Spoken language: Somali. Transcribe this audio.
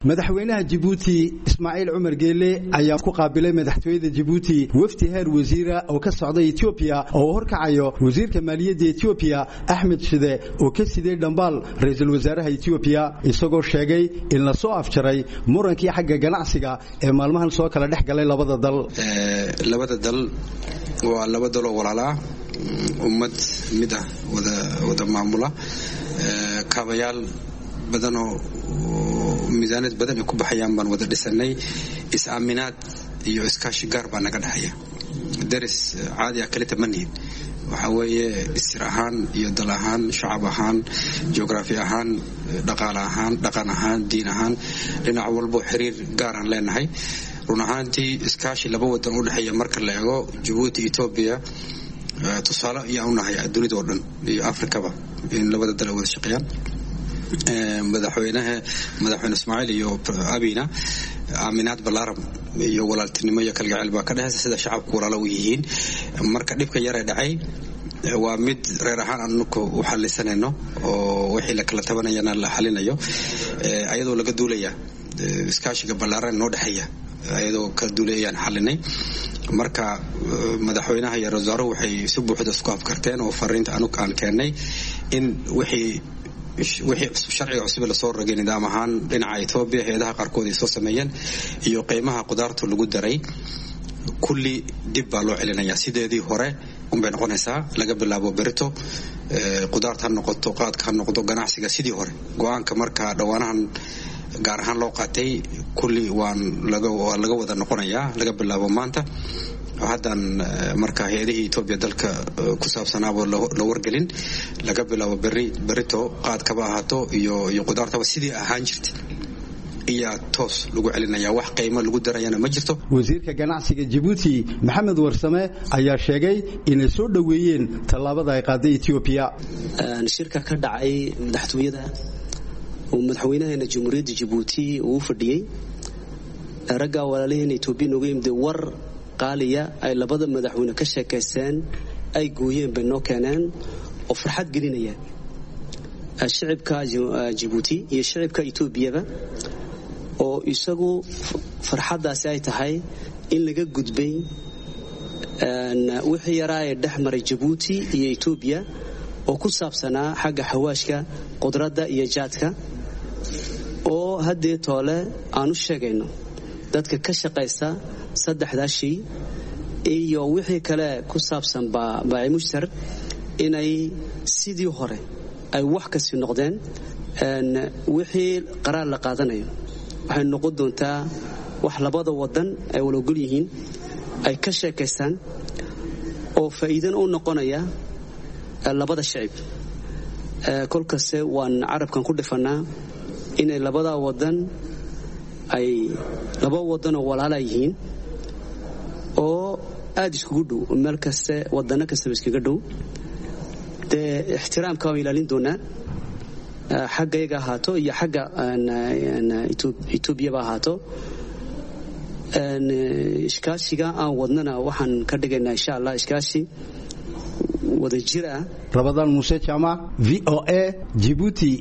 madaxweynaha Djibouti Ismaaciil Cumar Geele ayaa ku qaabilay madaxtooyada Djibouti wafdi heer wasiira oo ka socday Ethiopia oo horkacayo wasiirka maaliyadda Ethiopia Ahmed Shide oo ka sidee dhambaal ra'iisul wasaaraha Ethiopia isagoo sheegay in la soo afjaray murankii xagga ganacsiga ee maalmahan soo kala dhex galay labada dal waa laba dal oo walaala ummad mid ah wada maamula kaabayaal badan oo miisaanad badan ku baxayaan baan wada dhisanay is-aaminaad iyo iskaashi gaar baa naga dhaxaya daris caadi ah kale tamaniin waxa weeye isir ahaan iyo dal ahaan shacab ahaan geography ahaan dhaqan ahaan diin ahaan dhinac walba xiriir gaar ah leenahay run ahaantii iskaashi laba wadan u dhaxaya marka la eego Djibouti Ethiopia tusaale ayaa u nahay dunida oo dhan iyo Afrikaba in labada dal wada shaqeeyaan madaxweyne Ismaaciil iyo Abina aaminaad balaaram iyo walaaltinimo iyo kalgacayl baa ka dhaxaysa sida shacabku walaalo u yihiin marka dhibka yar ee dhacay waa mid reer ahaan annagu u xallisanayno oo wixii la kala tabanayana la xalinayo ayadoo laga duulaya iskaashiga balaaran noo dhaxaya ayadoo ka duulayaan xalinay marka madaxweynaha iyo rasaaruhu waxay si buuxda isku afkarteen oo fariinta aanu aan keenay in wixii sharciga cusub la soo rogay nidaam ahaan dhinaca Ethiopia heedaha qaarkood ay soo sameeyeen iyo qiimaha qudaarta lagu daray kulli dib baa loo celinayaa sideedii hore bay noqonaysaa laga bilaabo berito qudaarta noqoto qaadka noqdo ganacsiga sidii hore go'aanka marka dhawaanahan gaar ahaan loo qaatay kulli waan laga wada noqonayaa laga bilaabo maanta hadan marka heedihii Ethiopia dalka ku saabsanaabo la wargelin laga bilaabo berito qaadka ba ahaato iyo qudaarta sidii ahaan jirtay iyo toos lagu celinaya wax qiimo lagu darayana ma jirto wasiirka ganacsiga Djibouti Maxamed Warsame ayaa sheegay inay soo dhaweeyeen talaabada ay qaaday Ethiopia shirka ka dhacay madaxtooyada oo madaxweynaha jamhuuriyadda Djibouti uu fadhiyay raga walaalihii Ethiopia ugu yimid war qaaliya ay labada madaxweyne ka sheekaysteen ay gooyeen bano keenan oo farxad gelinaya shacabka Djibouti iyo shacabka Ethiopia oo isagu farxadaasi ay tahay in laga gudbay wixii yaraa ee dhaxmaray Djibouti iyo Ethiopia oo ku saabsanaa xagga xawaashka qudrada iyo jaadka oo hadii toole aanu sheegayno dadka ka shaqeysta saddexda shay iyo wixii kale ku saabsan baa mushtar inay sidii hore ay wax ka sii noqdeen wixii qaraar la qaadanayo waxay noqon doontaa wax labada wadan ay wada ogol yihiin ay ka sheekaystaan oo faa'iido u noqonaya labada shacab kolkaas waan carabkan ku dhifanaa inay labada wadan ay laba wadan oo walaalo yihiin oo aad iskugu dhow meel kasta wadana kasta iskaga dhow ixtiraamka oo ilaalin doona xagga haato iyo xagga Ethiopia ba haato iskaashiga aan wadnana waxaan ka dhigaynaa insha Allah iskaashi wada jira Ramadan Musa Chama VOA Djibouti